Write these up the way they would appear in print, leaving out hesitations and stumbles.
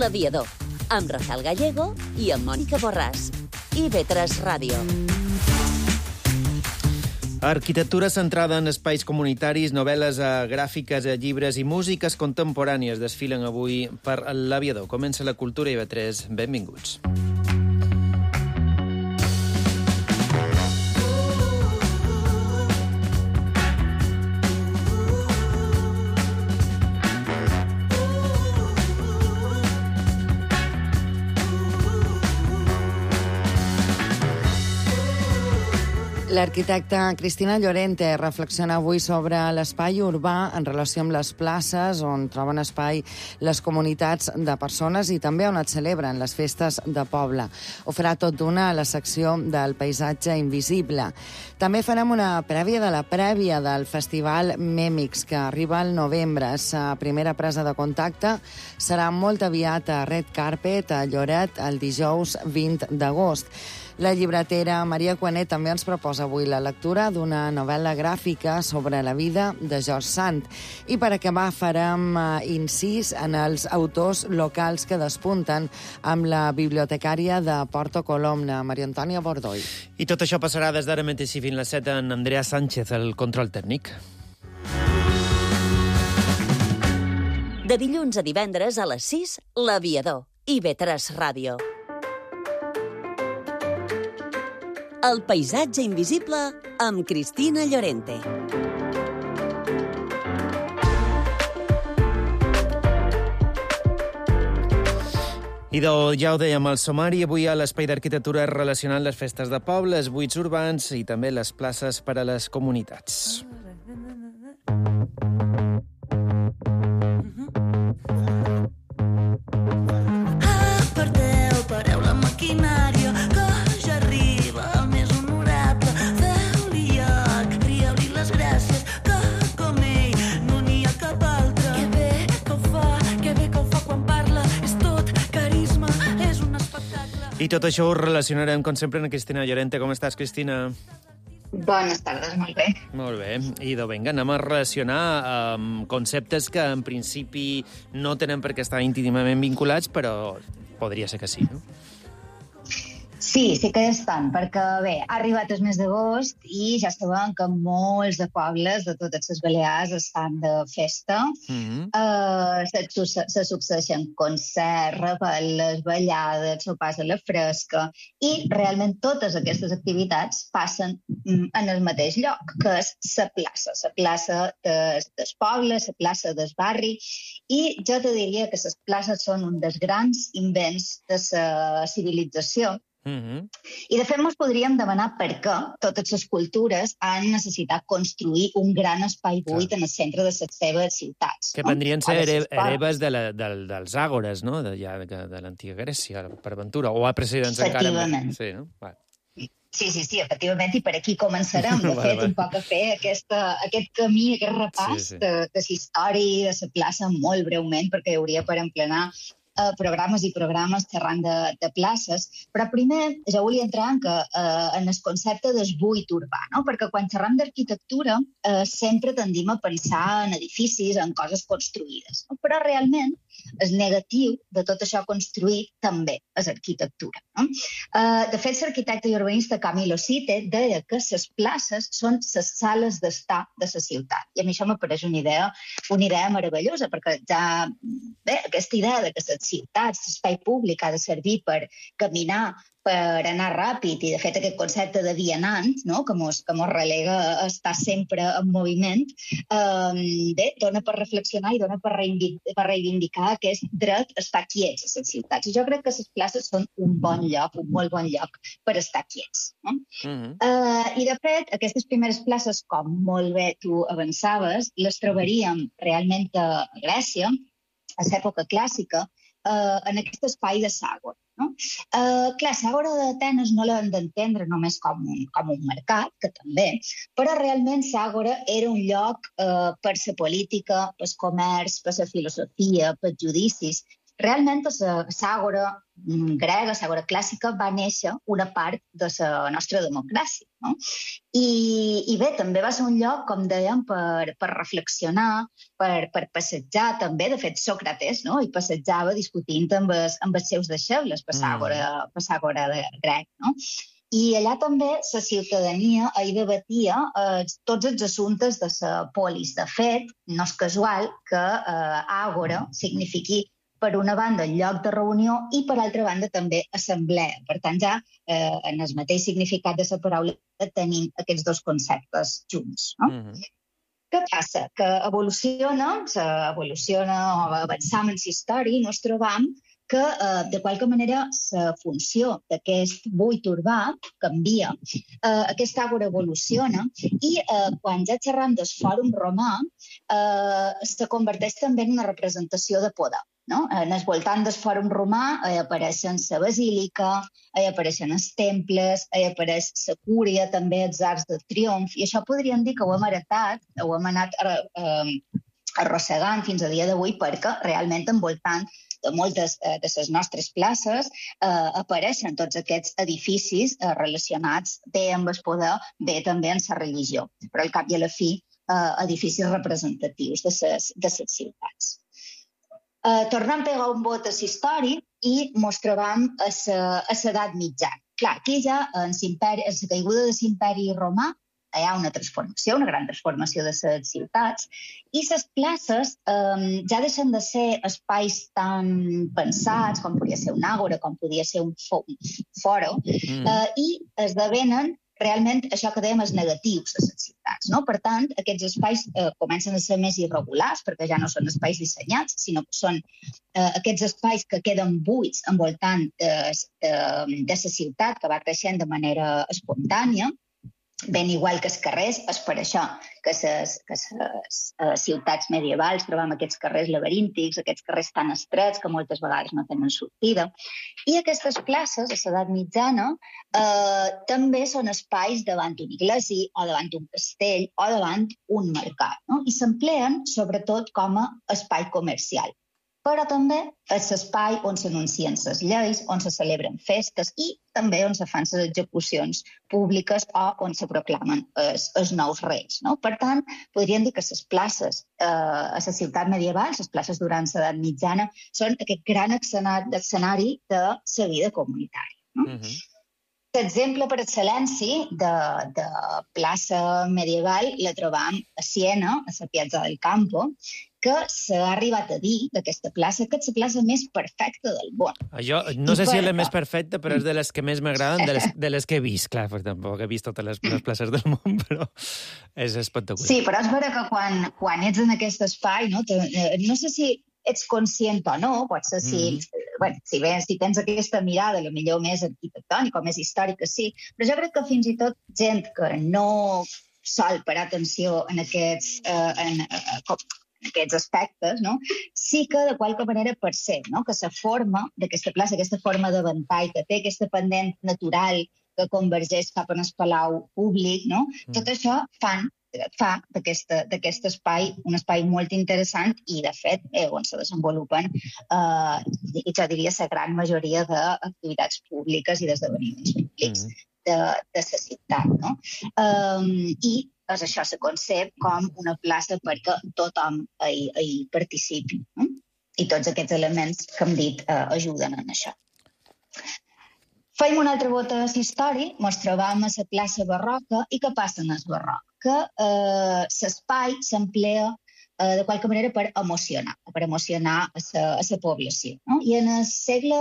L'Aviador, amb Rafael Gallego i amb Mònica Borràs. IB3 Ràdio. Arquitectura centrada en espais comunitaris, novel·les gràfiques, llibres i músiques contemporànies desfilen avui per l'Aviador. Comença la cultura IB3. Benvinguts. L'arquitecta Cristina Llorente reflexiona avui sobre l'espai urbà en relació amb les places on troben espai les comunitats de persones i també on es celebren les festes de poble. Ho farà tot d'una a la secció del paisatge invisible. També farem una prèvia de la prèvia del Festival Mèmix, que arriba al novembre. Sa primera presa de contacte serà molt aviat a Red Carpet, a Lloret, el dijous 20 d'agost. La llibretera Maria Cuanet també ens proposa avui la lectura d'una novel·la gràfica sobre la vida de George Sand. I per acabar farem incís en els autors locals que despunten amb la bibliotecària de Porto Colomna, Maria Antònia Bordoi. I tot això passarà des d'ara mateix i fins les 7 en Andrea Sánchez, el control tècnic. De dilluns a divendres a les 6, L'Aviador, IB3 Ràdio. El paisatge invisible amb Cristina Llorente. I ja ho dèiem al sumari, avui a l'Espai d'Arquitectura relacionant les festes de poble, els buits urbans i també les places per a les comunitats. Pareu la maquinària, que ja arriba el més honorable. Feu-li lloc, trieu-li les gràcies, que com ell no n'hi ha cap altre. Que bé que ho fa quan parla, és tot carisma, és un espectacle. I tot això ho relacionarem, com sempre, amb Cristina Llorente. Com estàs, Cristina? Bones tardes, molt bé. Molt bé. I vinga, anem a relacionar conceptes que en principi no tenen per què estar íntimament vinculats, però podria ser que sí, no? Sí que estan, perquè bé, ha arribat el mes d'agost i ja sabem que molts de pobles de totes les Balears estan de festa. Se succeeixen concerts, reveles, ballades, sopars a la fresca, i realment totes aquestes activitats passen en el mateix lloc, que és la plaça del poble, la plaça del barri, i jo te diria que les places són un dels grans invents de la civilització. I de fet ens podríem demanar per què totes les cultures han necessitat construir un gran espai buit en el centre de les seves ciutats. Que prendrien ser hereves dels àgores, no?, de l'antiga Grècia, per ventura, o a precedents encara més. Sí, no? Sí, efectivament, i per aquí començarem, de fet, un poc a fer aquest camí, aquest repàs de la història de la plaça molt breument, perquè hi hauria per emplenar programes i programes xerrant de places, però primer ja volia entrar en el concepte del buit urbà, no? Perquè quan xerram d'arquitectura sempre tendim a pensar en edificis, en coses construïdes, no? Però realment el negatiu de tot això construït també és arquitectura, no? De fet, l'arquitecte i urbanista Camilo Sitte deia que les places són les sales d'estar de la ciutat, i a mi això m'apareix una idea meravellosa, perquè ja, bé, aquesta idea de que les ciutats, l'espai públic ha de servir per caminar, per anar ràpid, i de fet aquest concepte de vianant, no?, que mos relega a estar sempre en moviment, dona per reflexionar i dona per reivindicar aquest dret a estar quiets a les ciutats. I jo crec que les places són un bon lloc, un molt bon lloc per estar quiets, no? I de fet, aquestes primeres places, com molt bé tu avançaves, les trobaríem realment a Grècia, a l'època clàssica, en aquest espai de Sàgora, no? Clar, Sàgora d'Atenes no l'hem d'entendre només com un mercat, que també, però realment Sàgora era un lloc per la política, pel comerç, per la filosofia, pels judicis, realment a l'àgora grega, l'àgora clàssica, va néixer una part de la nostra democràcia, no? I bé, també va ser un lloc, com dèiem, per reflexionar, per passejar també. De fet, Sòcrates, no?, hi passejava discutint amb els seus deixebles per l'àgora grega, no? I allà també la ciutadania hi debatia tots els assumptes de la polis. De fet, no és casual que àgora signifiqui, per una banda, lloc de reunió i, per altra banda, també assemblea. Per tant, ja en el mateix significat de la paraula tenim aquests dos conceptes junts, no? Què passa? Que evoluciona o avançam en la història i ens trobam que, de qualque manera, la funció d'aquest buit urbà canvia, aquesta àgora evoluciona i, quan ja xerram del Fòrum Romà, se converteix també en una representació de poder, no? En el voltant del Fòrum Romà apareixen la basílica, apareixen els temples, apareix la cúria, també els arcs de triomf, i això podríem dir que ho hem heretat, ho hem anat arrossegant fins a dia d'avui, perquè realment envoltant de moltes de les nostres places apareixen tots aquests edificis relacionats bé amb el poder, bé també amb la religió, però al cap i a la fi edificis representatius de les ciutats. Tornem a pegar un bot a la història i ens trobam a l'edat mitjana. Clar, aquí ja, en la caiguda de l'imperi romà, hi ha una transformació, una gran transformació de les ciutats, i les places ja deixen de ser espais tan pensats, com podia ser un àgora, com podia ser un foro, i esdevenen realment això que dèiem els negatius de les ciutats, no? Per tant, aquests espais comencen a ser més irregulars, perquè ja no són espais dissenyats, sinó que són aquests espais que queden buits envoltant de la ciutat, que va creixent de manera espontània, ben igual que els carrers. És per això que les ciutats medievals trobam aquests carrers laberíntics, aquests carrers tan estrets que moltes vegades no tenen sortida. I aquestes places, a l'edat mitjana, també són espais davant una església o davant un castell o davant un mercat, no? I s'empleen sobretot com a espai comercial. Però també és l'espai on s'anuncien les lleis, on se celebren festes i també on se fan les execucions públiques o on se proclamen els nous reis, no? Per tant, podríem dir que les places a la ciutat medieval, les places durant l'edat mitjana, són aquest gran escenari de la vida comunitària, no? L'exemple per excel·lència de plaça medieval la trobam a Siena, a la Piazza del Campo, que s'ha arribat a dir d'aquesta plaça que és la plaça més perfecta del món. Jo no sé si és la més perfecta, però és de les que més m'agraden, de les que he vist. Clar, perquè tampoc he vist totes les places del món, però és espectacular. Sí, però és vera que quan ets en aquest espai, no sé si ets conscient o no, pot ser si tens aquesta mirada, potser més arquitectònica o més històrica, sí, però jo crec que fins i tot gent que no sol parar atenció en aquests aspectes, no? Sí que de qualque manera percep, no? Que la forma d'aquesta plaça, aquesta forma de ventall que té, aquesta pendent natural que convergeix cap en el palau públic, no? Tot això fa d'aquest espai un espai molt interessant i, de fet, on se desenvolupen, jo diria, la gran majoria d'activitats públiques i d'esdeveniments públics de la ciutat, no? I és això, se concep com una plaça perquè tothom hi participi, no? I tots aquests elements que hem dit ajuden en això. Fem una altra volta a la història, ens trobam a la plaça Barroca, i què passa en el Barroc? Que l'espai s'emplea de qualque manera per emocionar a la població, no? I en el segle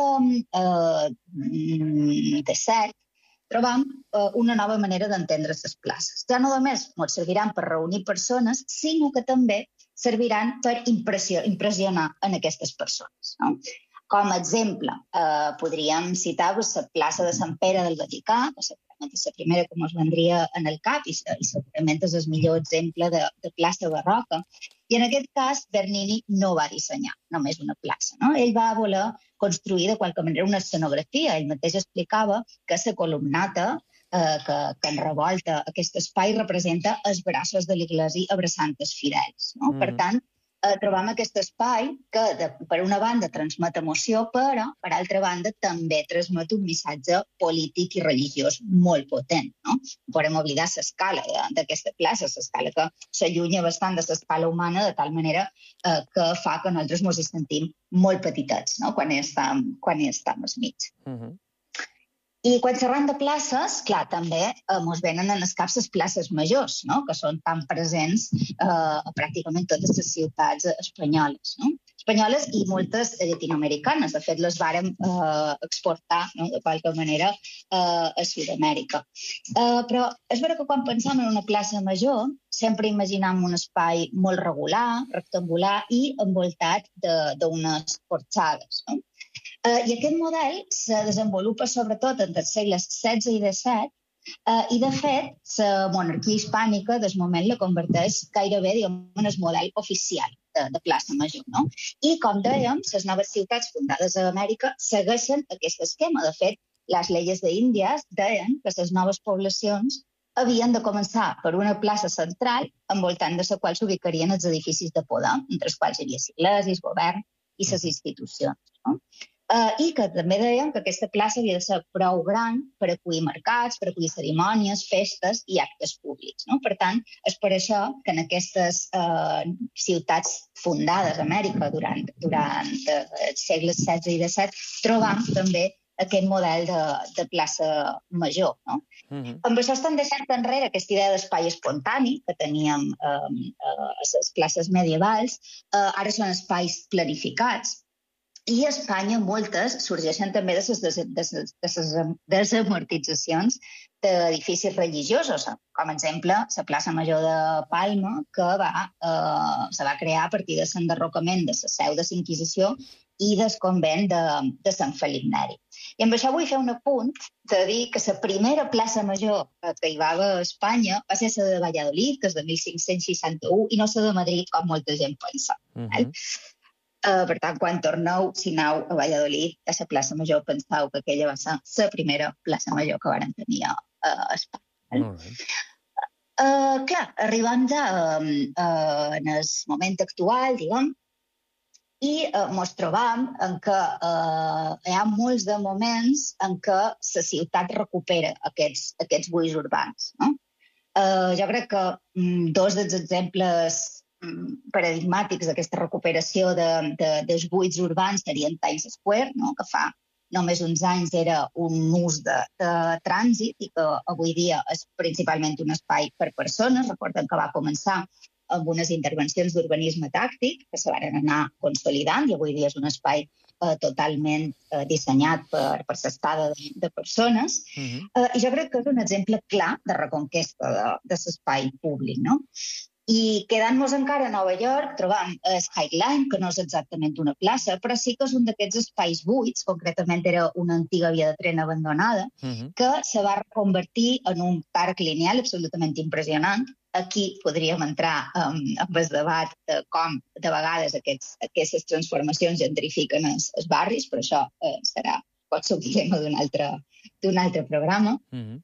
XVII trobam una nova manera d'entendre les places. Ja no només ens serviran per reunir persones, sinó que també serviran per impressionar en aquestes persones, no? Com a exemple, podríem citar la plaça de Sant Pere del Vaticà, que segurament és la primera que ens vendria en el cap i segurament és el millor exemple de plaça barroca. I en aquest cas, Bernini no va dissenyar només una plaça, no? Ell va voler construir de qualque manera una escenografia. Ell mateix explicava que la columnata que enrevolta aquest espai representa els braços de l'Església abraçant els fidels, no? Per tant, trobam aquest espai que, per una banda, transmet emoció, però, per altra banda, també transmet un missatge polític i religiós molt potent. No podem oblidar l'escala d'aquesta plaça, l'escala que s'allunya bastant de l'escala humana, de tal manera que fa que nosaltres ens hi sentim molt petitets, no? quan hi estem al mig. I quan xerram de places, clar, també ens venen en el cap les places majors, no? que són tan presents a pràcticament totes les ciutats espanyoles. No? Espanyoles i moltes llatinoamericanes. De fet, les vàrem exportar, no? de qualque manera, a Sud-amèrica. Però és vera que quan pensam en una plaça major sempre imaginam un espai molt regular, rectangular i envoltat d'unes porxades. No? I aquest model se desenvolupa sobretot entre els segles XVI i XVII i, de fet, la monarquia hispànica del moment la converteix gairebé en el model oficial de plaça major. No? I, com dèiem, les noves ciutats fundades a Amèrica segueixen aquest esquema. De fet, les lleis d'Índies deien que les noves poblacions havien de començar per una plaça central envoltant de la qual s'ubicarien els edificis de poder, entre els quals hi havia esglésies, govern i les institucions. No? I que també deien que aquesta plaça havia de ser prou gran per acollir mercats, per acollir cerimònies, festes i actes públics. No? Per tant, és per això que en aquestes ciutats fundades a Amèrica durant els segles XVI i XVII trobam també aquest model de plaça major. No? Amb això estan deixant enrere aquesta idea d'espai espontani que teníem a les places medievals. Ara són espais planificats. I a Espanya moltes sorgeixen també de les desamortitzacions d'edificis religiosos. Com a exemple, la plaça Major de Palma, que se va crear a partir de l'enderrocament de la seu de la Inquisició i del convent de Sant Felip Neri. I amb això vull fer un apunt de dir que la primera plaça major que hi va haver a Espanya va ser la de Valladolid, que és de 1561, i no la de Madrid, com molta gent pensa. Per tant, quan torneu, si aneu a Valladolid, a la plaça major, penseu que aquella va ser la primera plaça major que varen tenir a Espanya. Clar, arribem ja en el moment actual, diguem, i ens trobam en que hi ha molts de moments en què la ciutat recupera aquests buits urbans. No? Jo crec que dos dels exemples paradigmàtics d'aquesta recuperació dels buits urbans serien Times Square, no? que fa només uns anys era un ús de trànsit i que avui dia és principalment un espai per persones. Recorden que va començar amb unes intervencions d'urbanisme tàctic que se van anar consolidant i avui dia és un espai totalment dissenyat per l'estada de persones. I jo crec que és un exemple clar de reconquesta de l'espai públic. No? I quedant-nos encara a Nova York, trobam High Line, que no és exactament una plaça, però sí que és un d'aquests espais buits, concretament era una antiga via de tren abandonada, que se va reconvertir en un parc lineal absolutament impressionant. Aquí podríem entrar amb el debat de com de vegades aquestes transformacions gentrifiquen els barris, però això pot ser un tema d'un altre programa.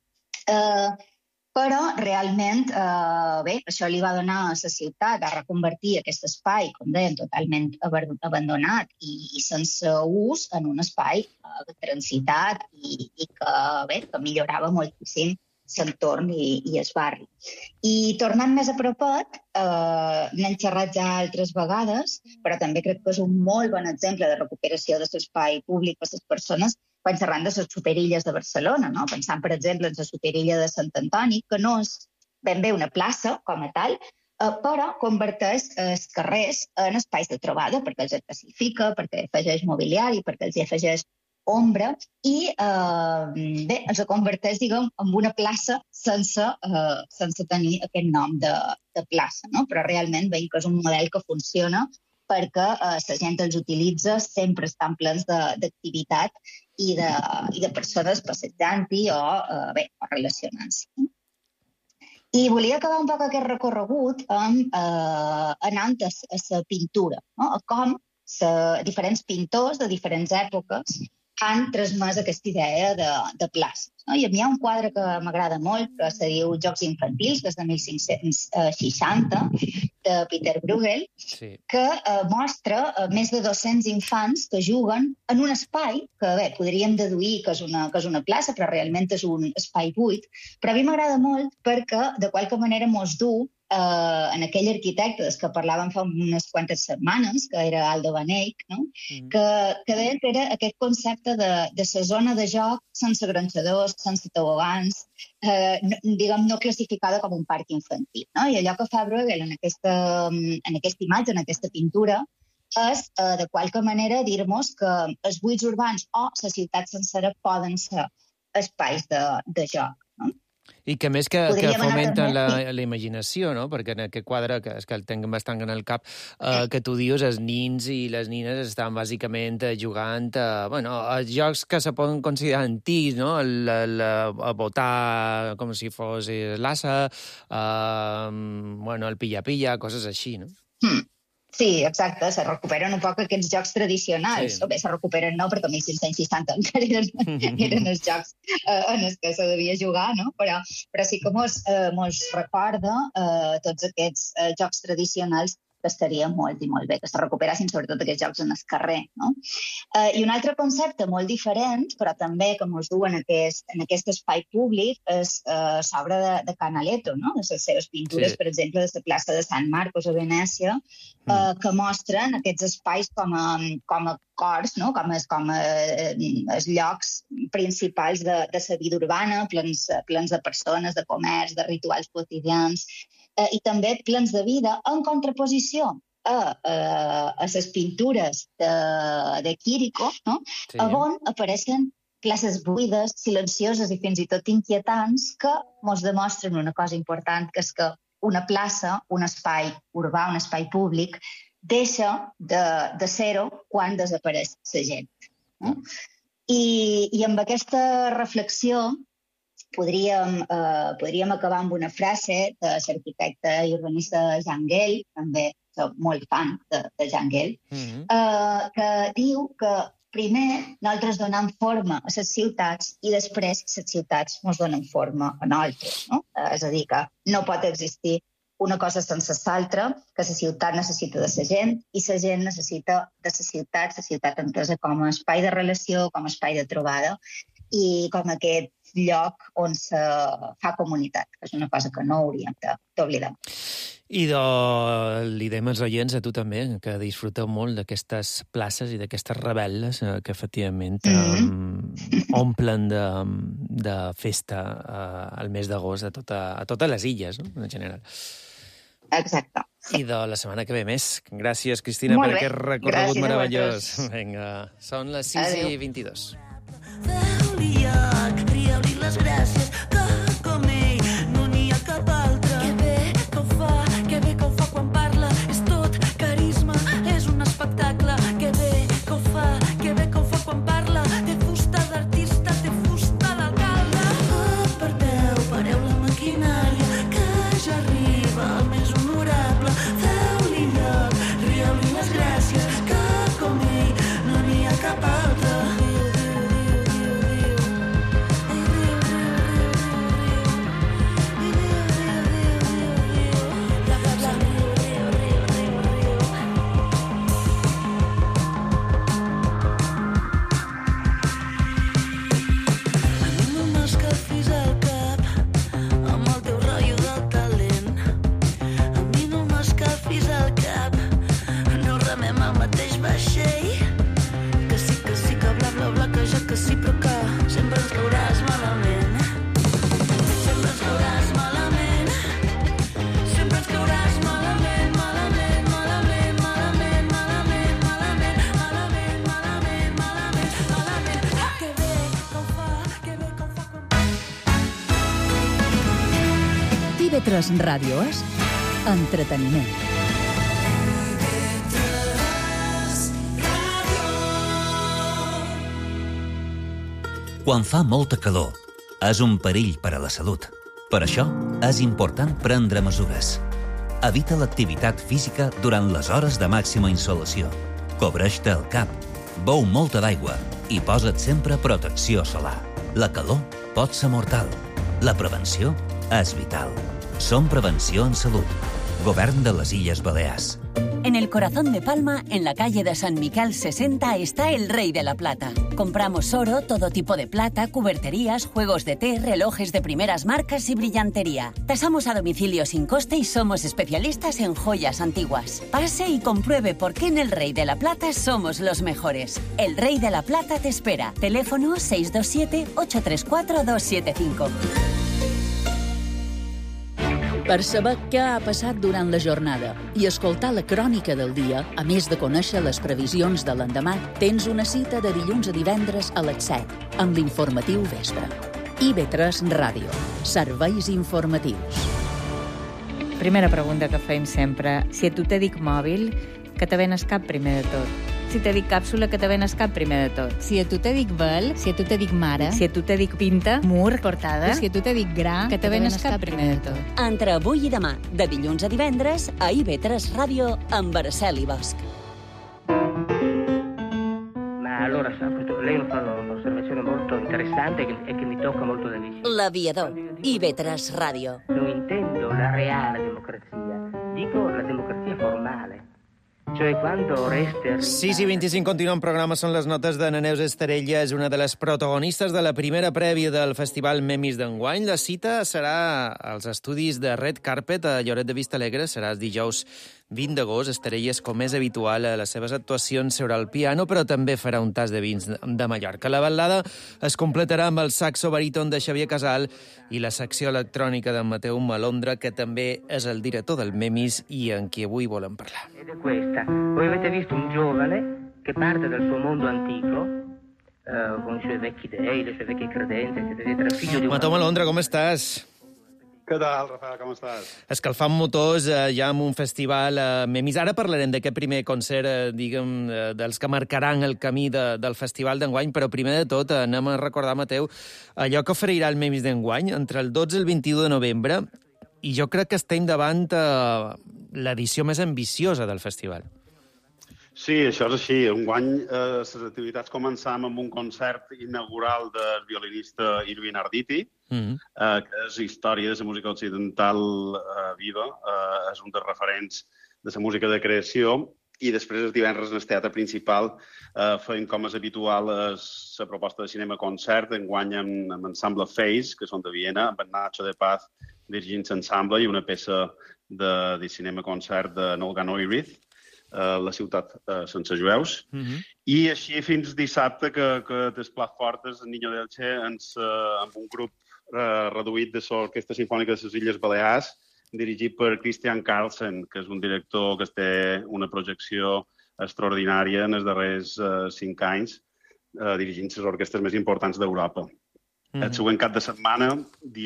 Però realment, això li va donar a la ciutat a reconvertir aquest espai, com deien, totalment abandonat i sense ús en un espai transitat i que millorava moltíssim l'entorn i el barri. I tornant més a propet, n'hem xerrat ja altres vegades, però també crec que és un molt bon exemple de recuperació de l'espai públic per les persones quan xerrant de les superilles de Barcelona, no? Pensant, per exemple, en la superilla de Sant Antoni, que no és ben bé una plaça com a tal, però converteix els carrers en espais de trobada, perquè els pacifica, perquè afegeix mobiliari, perquè els afegeix ombra i els converteix, diguem, en una plaça sense tenir aquest nom de plaça, no? Però realment veiem que és un model que funciona perquè la gent els utilitza, sempre estan plens d'activitat i de persones passejant-hi o relacionant-se. I volia acabar un poc aquest recorregut anant a la pintura, no? Com diferents pintors de diferents èpoques han transmès aquesta idea de places. No? I a mi hi ha un quadre que m'agrada molt, que se diu Jocs infantils, que és de 1560, de Peter Bruegel, que mostra més de 200 infants que juguen en un espai que, bé, podríem deduir que és una plaça, però realment és un espai buit. Però a mi m'agrada molt perquè, de qualque manera, mos du en aquell arquitecte des que parlàvem fa unes quantes setmanes, que era Aldo Van Eyck, no? Que deia que era aquest concepte de la zona de joc sense gronxadors, sense tobogans, diguem, no classificada com un parc infantil. No? I allò que fa Bruegel en aquesta imatge, en aquesta pintura, és, de qualque manera, dir-nos que els buits urbans o la ciutat sencera poden ser espais de joc. No? I que més que fomenten la imaginació, no? Perquè en aquest quadre, que és que el tinc bastant en el cap, que tu dius, els nins i les nines estan bàsicament jugant a jocs que se poden considerar antics, no? A botar com si fos l'assa, el pilla-pilla, coses així, no? Sí, exacte, se recuperen un poc aquests jocs tradicionals. Sí. O bé, se recuperen no, perquè 1560 encara eren els jocs en els que se devia jugar, no? Però sí que mos recorda tots aquests jocs tradicionals que estaria molt i molt bé, que se recuperassin sobretot aquests jocs en el carrer. No? I un altre concepte molt diferent, però també que mos du en aquest espai públic, és l'obra de Canaletto, no? Les seves pintures, per exemple, de la plaça de Sant Marcos a Venècia, que mostren aquests espais com a cors, no? com els llocs principals de la vida urbana, plens de persones, de comerç, de rituals quotidians, i també plens de vida en contraposició a les pintures de Quirico, no? Sí. On apareixen places buides, silencioses i fins i tot inquietants que ens demostren una cosa important, que és que una plaça, un espai urbà, un espai públic, deixa de ser-ho quan desapareix la gent. No? I amb aquesta reflexió podríem acabar amb una frase de l'arquitecte i urbanista Jan Gehl, també soc molt fan de Jan Gehl, que diu que primer nosaltres donem forma a les ciutats i després les ciutats ens donen forma a nosaltres. No? És a dir, que no pot existir una cosa sense l'altra, que la ciutat necessita de la gent i la gent necessita de la ciutat entesa com a espai de relació, com a espai de trobada i com aquest lloc on se fa comunitat, que és una cosa que no hauríem d'oblidar. I li dèiem als oients, a tu també, que disfruteu molt d'aquestes places i d'aquestes rebel·les que efectivament omplen de festa al mes d'agost a totes les illes, no? En general. Exacte. I de la setmana que ve més. Gràcies, Cristina, per aquest recorregut meravellós. Vinga, són les 6:22. Tria-li les gràcies, que com ell no n'hi ha cap altre. Que bé que ho fa quan parla, és tot carisma, és un espectacle. Que bé que ho fa quan parla, té fusta d'artista, té fusta d'alcalde. Pareu la maquinària, que ja arriba el més honorable. Feu-li lloc, rieu-li les gràcies, que com ell no n'hi ha cap altre. TV3 Ràdio és entreteniment. Quan fa molta calor, és un perill per a la salut. Per això, és important prendre mesures. Evita l'activitat física durant les hores de màxima insolació. Cobreix-te el cap. Beu molta d'aigua. I posa't sempre protecció solar. La calor pot ser mortal. La prevenció és vital. Som Prevenció en Salut. Govern de les Illes Balears. En el corazón de Palma, en la calle de San Miquel 60, está el Rey de la Plata. Compramos oro, todo tipo de plata, cuberterías, juegos de té, relojes de primeras marcas y brillantería. Tasamos a domicilio sin coste y somos especialistas en joyas antiguas. Pase y compruebe por qué en el Rey de la Plata somos los mejores. El Rey de la Plata te espera. Teléfono 627-834-275. Per saber què ha passat durant la jornada i escoltar la crònica del dia, a més de conèixer les previsions de l'endemà, tens una cita de dilluns a divendres a les 7, amb l'informatiu vespre. IB3 Ràdio. Serveis informatius. Primera pregunta que fem sempre. Si a tu te dic mòbil, que te ven al cap primer de tot? Si te dic càpsula, que te ven al cap primer de tot? Si a tu te dic vel, si a tu te dic mare, si a tu te dic pinta, mur, portada, si a tu te dic gra, que te ven al cap primer de tot? Entre avui i demà, de dilluns a divendres, a IB3 Ràdio, amb Araceli Bosch. Ma allora, lei lo fa un'osservazione molto interessante e che mi tocca molto da vicino. L'Aviador, IB3 Ràdio. Non intendo la reale democrazia, dico la democrazia formale. Cioè, quando resta... 6 i 25 continuen programa, són les notes de Neus Esterella, és una de les protagonistes de la primera prèvia del Festival Memis d'enguany. La cita serà als estudis de Red Carpet a Lloret de Vistalegre, serà dijous 20 d'agost. Esterella és, com és habitual, a les seves actuacions seurà al piano, però també farà un tas de vins de Mallorca. La ballada es completarà amb el saxo baríton de Xavier Casal i la secció electrònica de Mateu Malondra, que també és el director del Memis i en qui avui volem parlar. Ed è questa. Voi avete visto un giovane che parte dal suo mondo antico, con i suoi vecchi dei, le sue vecchie credenze, eccetera, figlio di un... Mateu Malondra, com estàs? Què tal, Rafael, com estàs? Escalfant motors ja amb un festival Memis. Ara parlarem d'aquest primer concert, diguem, dels que marcaran el camí del festival d'enguany, però primer de tot anem a recordar, Mateu, allò que oferirà el Memis d'enguany entre el 12 i el 21 de novembre, i jo crec que estem davant l'edició més ambiciosa del festival. Sí, això és així. Enguany les activitats començam amb un concert inaugural del violinista Irving Arditi, que és història de la música occidental viva, és un dels referents de la música de creació, i després el divendres en el teatre principal fem, com és habitual, la proposta de cinema-concert, enguany amb l'ensemble Face, que són de Viena, amb en Nacho de Paz dirigint l'ensemble, i una peça de cinema-concert de Nolga Neurith, la ciutat sense jueus. I així fins dissabte, que des Plat Fortes, el Niño d'Elche, amb un grup reduït de l'Orquestra Simfònica de les Illes Balears, dirigit per Christian Carlsen, que és un director que té una projecció extraordinària en els darrers 5 anys, dirigint les orquestres més importants d'Europa. El següent cap de setmana,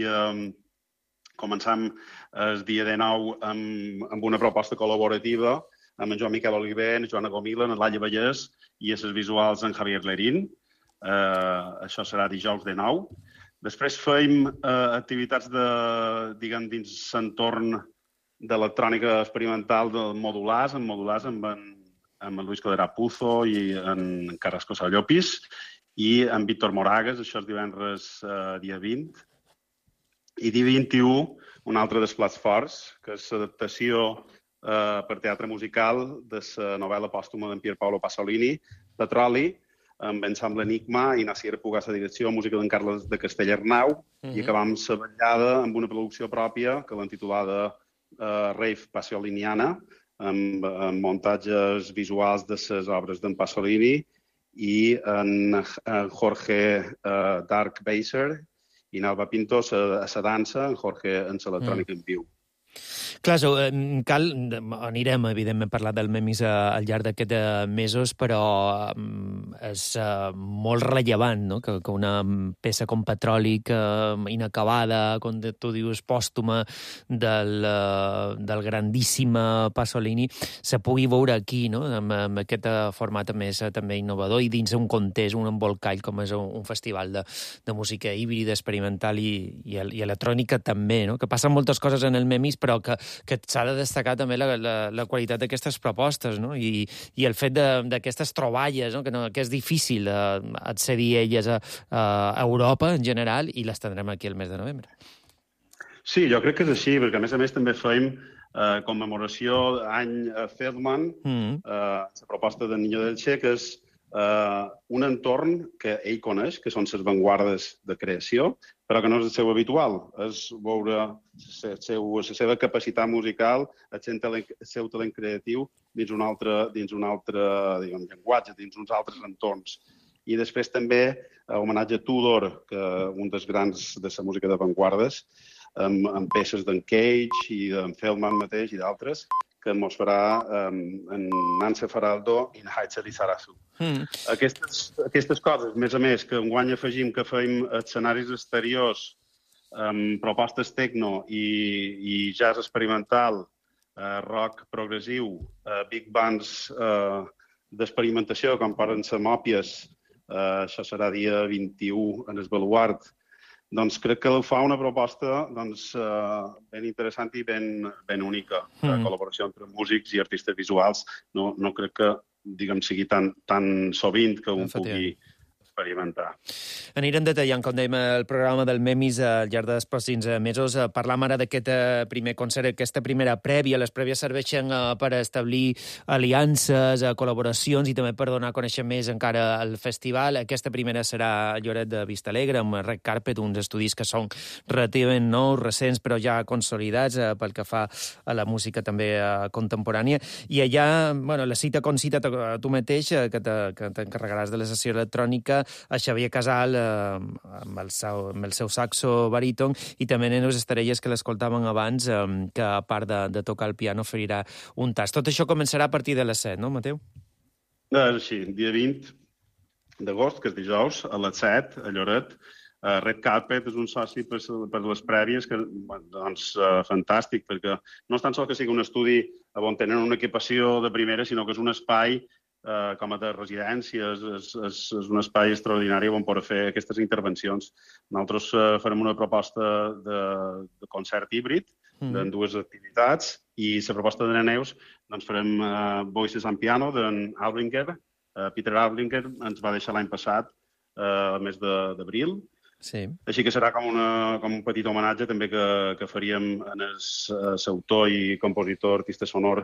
començam el dia 19 amb una proposta col·laborativa amb en Joan Miquel Oliver, en Joana Gomila, en Laia Vallès i els visuals en Javier Lerín. Això serà dijous de 9. Després fem activitats dins l'entorn d'electrònica experimental del Modulars, amb en Luis Codera Puzo i en Carrasco Sallopis, i en Víctor Moragas, això és divendres dia 20. I dia 21, un altre dels plats forts, que és l'adaptació per teatre musical de la novel·la pòstuma d'en Pier Paolo Pasolini, Petroli, amb ensemble Enigma i Nasir Pugas a direcció, música d'en Carles de Castellarnau, i acabam la vetllada amb una producció pròpia que l'han titulada Rave Pasoliniana, amb muntatges visuals de les obres d'en Pasolini i en Jorge Dark Baser i en Alba Pinto a la dansa, en Jorge en l'electrònica en viu. Clar, anirem, evidentment, a parlar del Memis al llarg d'aquests mesos, però és molt rellevant, no?, que una peça com Petroli, inacabada, com tu dius, pòstuma del grandíssim Pasolini, se pugui veure aquí, no?, amb aquest format més també innovador i dins un context, un embolcall com és un festival de música híbrida, experimental i electrònica també, no?, que passen moltes coses en el Memis, però que s'ha de destacar també la qualitat d'aquestes propostes, no? I el fet d'aquestes troballes, no? Que és difícil accedir a elles a Europa en general, i les tindrem aquí el mes de novembre. Sí, jo crec que és així, perquè a més també fem commemoració any Feldman, la proposta de Niño del Che, que és un entorn que ell coneix, que són les avantguardes de creació, però que no és el seu habitual. És veure la seva capacitat musical, el seu talent creatiu dins un altre llenguatge, dins uns altres entorns. I després també homenatge a Tudor, que un dels grans de la música d'avantguardes, amb peces d'en Cage i d'en Feldman mateix i d'altres, que ens farà en Nance Faraldo i en Haitze Lizarazu. Aquestes coses, a més, que enguany afegim que fem escenaris exteriors amb propostes tecno i jazz experimental, rock progressiu, big bands d'experimentació, com poden ser Mòpies, això serà dia 21 en el Baluart. Doncs crec que fa una proposta ben interessant i ben única. La col·laboració entre músics i artistes visuals no crec que sigui tan sovint que un pugui experimentar. Anirem detallant, com dèiem, el programa del Memis al llarg dels pròxims mesos. Parlam ara d'aquest primer concert, aquesta primera prèvia. Les prèvies serveixen per establir aliances, col·laboracions i també per donar a conèixer més encara el festival. Aquesta primera serà a Lloret de Vistalegre, amb Red Carpet, uns estudis que són relativament nous, recents, però ja consolidats pel que fa a la música també contemporània. I allà, la cita concita tu mateix, que t'encarregaràs de la sessió electrònica, a Xavier Casal amb el seu saxo baríton, i també Neus Estrelles, que l'escoltaven abans, que a part de tocar el piano oferirà un tast. Tot això començarà a partir de les 7, no, Mateu? Sí, dia 20 d'agost, que és dijous, a les 7, a Lloret. Red Carpet és un soci per les prèvies, que fantàstic, perquè no és tan sols que sigui un estudi on tenen una equipació de primera, sinó que és un espai com a de residències, és un espai extraordinari on poder fer aquestes intervencions. Nosaltres farem una proposta de concert híbrid, en dues activitats, i la proposta de Neus farem Voices and Piano d'en Albringer. Peter Albringer ens va deixar l'any passat, al mes d'abril. Sí. Així que serà com un petit homenatge també que faríem a l'autor i compositor, artista sonor,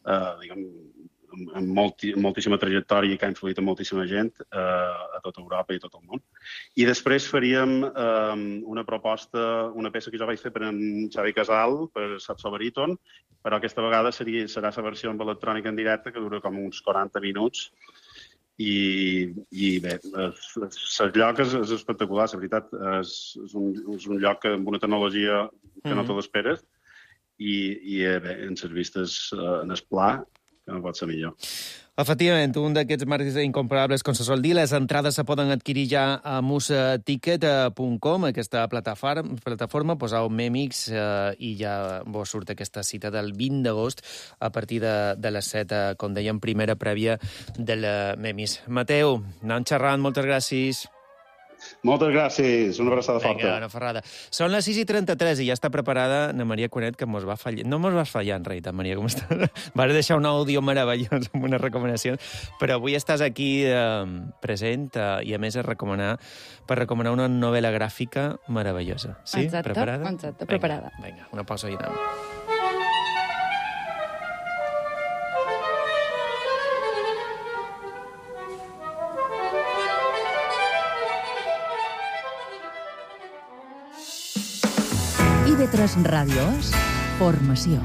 amb moltíssima trajectòria i que ha influït en moltíssima gent a tota Europa i a tot el món. I després faríem una proposta, una peça que jo vaig fer per en Xavi Casal, per saxo baríton, però aquesta vegada serà la versió amb electrònica en directe, que dura com uns 40 minuts. I bé, el lloc és espectacular, la veritat. És un lloc amb una tecnologia que no te l'esperes, i bé, en les vistes en el pla, que no pot ser millor. Efectivament, un d'aquests marcs incomparables, com se sol dir. Les entrades se poden adquirir ja a musaticket.com, aquesta plataforma, poseu Memix i ja vos surt aquesta cita del 20 d'agost a partir de les 7, com dèiem, primera prèvia del Memis. Mateu, anem xerrant, moltes gràcies. Moltes gràcies, una abraçada forta. Vinga, una ferrada. Són les 6:33 i ja està preparada na Maria Cunet, que mos va fallar. No mos vas fallar, en realitat, Maria, com estàs? Vas deixar un àudio meravellós amb una recomanació, però avui estàs aquí present i a més per recomanar una novel·la gràfica meravellosa. Sí? Exacte, preparada? Exacte, preparada. Vinga, una pausa i anem. IB3 Ràdios, formació.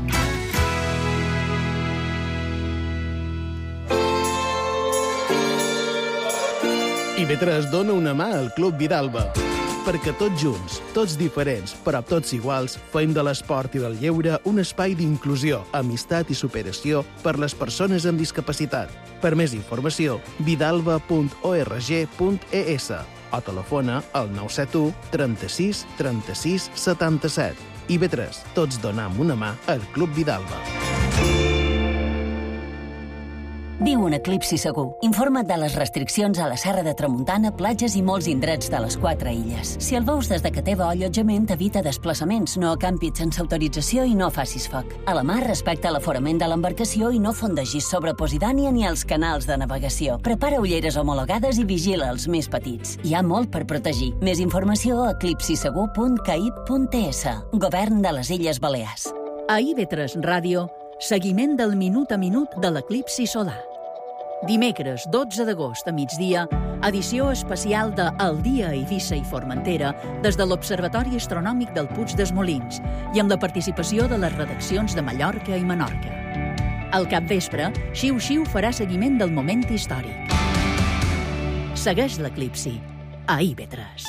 IB3 dona una mà al Club Vidalba, perquè tots junts, tots diferents, però tots iguals, fem de l'esport i del lleure un espai d'inclusió, amistat i superació per les persones amb discapacitat. Per més informació, vidalba.org.es o telefona al 971 36 36 77. IB3, tots donam una mà al Club Vidalba. Viu un eclipsi segur. Informa't de les restriccions a la Serra de Tramuntana, platges i molts indrets de les 4 illes. Si el veus des de que teva allotjament, evita desplaçaments, no acampis sense autorització i no facis foc. A la mar, respecta l'aforament de l'embarcació i no fondegis sobre Posidònia ni els canals de navegació. Prepara ulleres homologades i vigila els més petits. Hi ha molt per protegir. Més informació a eclipsisegur.caip.ts. Govern de les Illes Balears. A IB3 Ràdio, seguiment del minut a minut de l'eclipsi solar. Dimecres 12 d'agost a migdia, edició especial de El dia a Eivissa i Formentera des de l'Observatori Astronòmic del Puig dels Molins i amb la participació de les redaccions de Mallorca i Menorca. Al capvespre, Xiu Xiu farà seguiment del moment històric. Segueix l'eclipsi a IB3.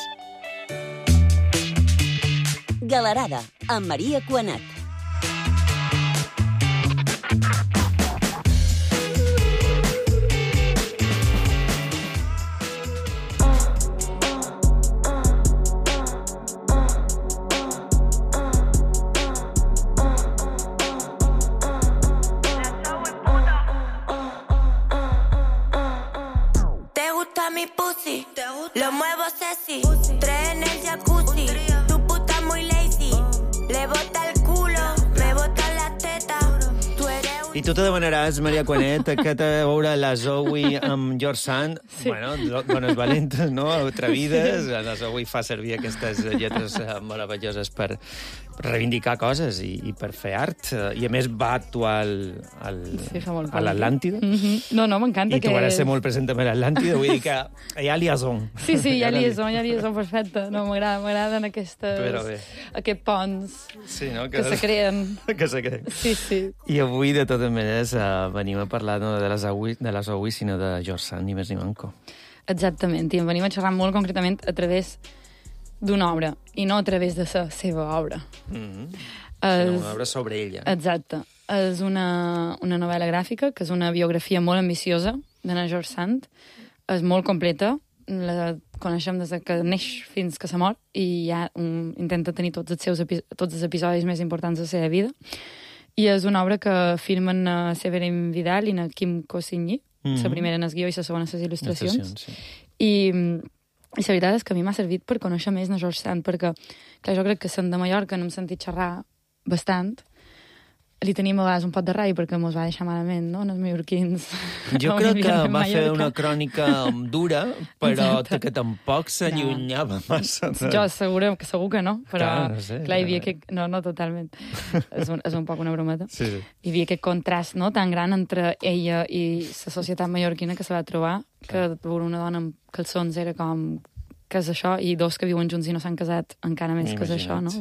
Galerada, amb Maria Cuanat. Mi pussy, lo muevo sexy, 3 en el jacuzzi, tu puta muy lazy, le bota el culo, me bota las tetas, tu eres un... I tu te demanaràs, Maria Cuanet, que te veure la Zoe amb George Sand. Sí. Bueno, dones valentes, no? Atrevides. La Zoe fa servir aquestes lletres meravelloses per reivindicar coses i per fer art. I a més va actuar a l'Atlàntida. No, m'encanta. I tu vas ser molt present també a l'Atlàntida, vull dir que hi ha liaison. Sí, hi ha liaison perfecte. No, m'agraden aquests ponts que se creen. Que se creen. Sí. I avui, de totes maneres, venim a parlar no de la Zoe, sinó de George Sand, ni més ni manco. Exactament, i en venim a xerrar molt concretament a través d'una obra, i no a través de la seva obra. Una obra sobre ella. Exacte. És una novel·la gràfica, que és una biografia molt ambiciosa d'Anna George Sand. És molt completa, la coneixem des que neix fins que se mor, i ja intenta tenir tots els episodis més importants de la seva vida. I és una obra que firmen Severin Vidal i Kim Cosigny, la primera en el guió i la segona en les il·lustracions. I la veritat és que a mi m'ha servit per conèixer més na George Sand, perquè clar, jo crec que sent de Mallorca n'hem sentit xerrar bastant. Li tenim a vegades un pot de rai perquè mos va deixar malament, no?, els mallorquins. Jo crec que va fer una crònica dura, però que tampoc s'allunyava massa. Jo segur que no, però clar, hi havia aquest... No, totalment. És un poc una brometa. Sí. Hi havia aquest contrast tan gran entre ella i la societat mallorquina que se va trobar, que veure una dona amb calçons era com... Què és això? I dos que viuen junts i no s'han casat encara més que és això, no?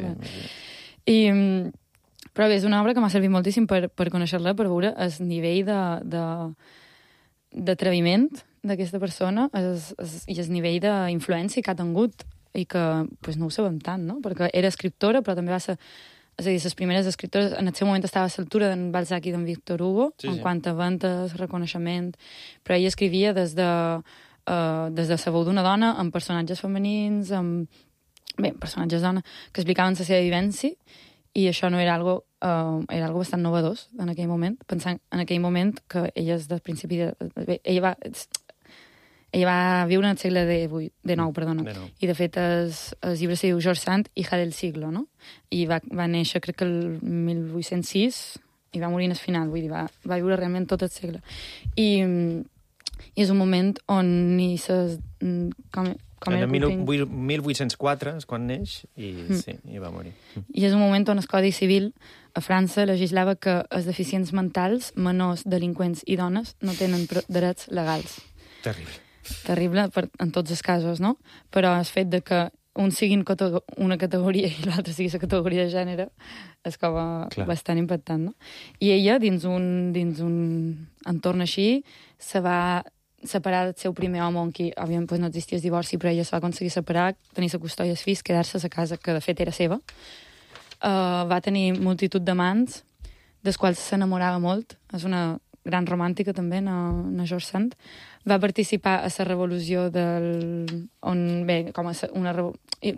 Però bé, és una obra que m'ha servit moltíssim per conèixer-la, per veure el nivell d'atreviment d'aquesta persona i el nivell d'influència que ha tingut i que no ho sabem tant, no? Perquè era escriptora, però també va ser... És a dir, les primeres escriptores en el seu moment estava a l'altura d'en Balzac i d'en Victor Hugo, en quant a ventes, reconeixement, però ella escrivia des de la veu d'una dona, amb personatges femenins, amb personatges dona, que explicaven la seva vivència, i això no era algo bastant novedós en aquell moment, pensant en aquell moment que ella és del principi ella va viure en el segle XIX, i de fet el llibre se diu George Sand, hija del siglo, no? I va néixer crec que el 1806 i va morir en el final, vull dir, va viure realment tot el segle. I és un moment on ni ses... En el 1804 és quan neix i va morir. I és un moment on el Codi Civil a França legislava que els deficients mentals, menors, delinqüents i dones no tenen drets legals. Terrible en tots els casos, no? Però el fet de que un siguin una categoria i l'altre sigui la categoria de gènere és com bastant impactant, no? I ella, dins un entorn així, se va separar del seu primer home, on òbviament no existia el divorci, però ella se va aconseguir separar, tenir la custòdia dels fills, quedar-se a la casa, que de fet era seva. Va tenir multitud d'amants, dels quals s'enamorava molt. És una gran romàntica, també, na George Sand. Va participar a la revolució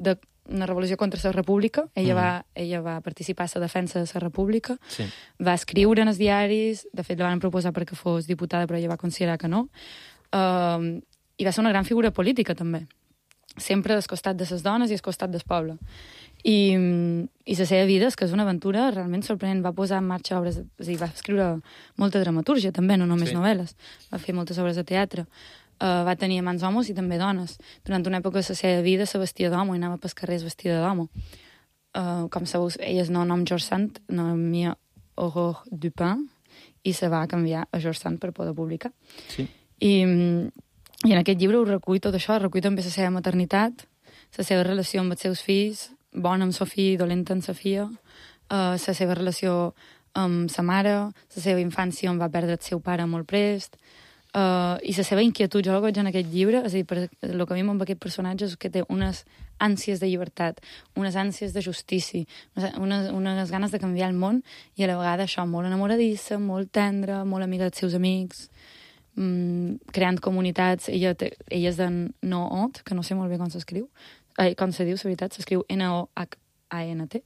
una revolució contra la república. Ella va participar a la defensa de la república. Sí. Va escriure en els diaris. De fet, la van proposar perquè fos diputada, però ella va considerar que no. I va ser una gran figura política, també. Sempre al costat de les dones i al costat del poble. I la seva vida és que és una aventura realment sorprenent. Va posar en marxa obres... És a dir, va escriure molta dramatúrgia, també, no només novel·les. Va fer moltes obres de teatre. Va tenir amants homes i també dones. Durant una època de la seva vida se vestia d'homo i anava pels carrers vestida d'homo. Com sabeu, ella és no nom George Sand, nomia Aurore Dupin, i se va canviar a George Sand per poder publicar. Sí. I en aquest llibre ho recull tot això, recull també la seva maternitat, la seva relació amb els seus fills, bona amb Sofia i dolenta amb Sofia, la seva relació amb sa mare, la seva infància on va perdre el seu pare molt prest, i la seva inquietud. Jo la veig en aquest llibre, és a dir, el que a mi amb aquest personatge és que té unes ànsies de llibertat, unes ànsies de justícia, unes ganes de canviar el món, i a la vegada això, molt enamoradissa, molt tendra, molt amiga dels seus amics, creant comunitats. Ella és de Nohant, que no sé molt bé com s'escriu, com se diu, la veritat, s'escriu Nohant,